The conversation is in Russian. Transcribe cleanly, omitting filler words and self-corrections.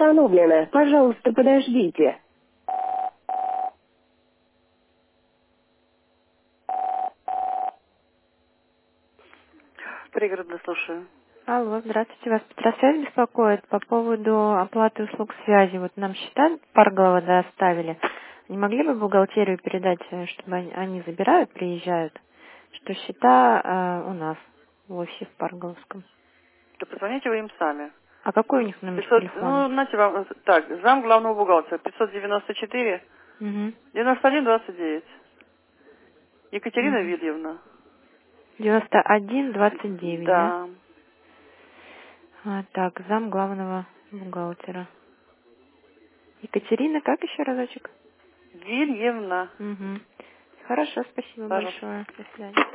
установлена. Пожалуйста, подождите. Пригородно слушаю. Алло, здравствуйте, вас Петросвязь беспокоит по поводу оплаты услуг связи. Вот нам счета Парголова доставили. Не могли бы бухгалтерию передать, чтобы они забирают, приезжают, что счета у нас в офисе в Парголовском. Да позвоните вы им сами. А какой у них номер 500, телефона? знаете, вам, так, зам главного бухгалтера, 594 Угу. 91 29. Екатерина Угу. Вильевна. 91-29, да? Да. Так, зам главного бухгалтера. Екатерина, как еще разочек? Вильевна. Угу. Хорошо, спасибо Пожалуйста. большое. До свидания.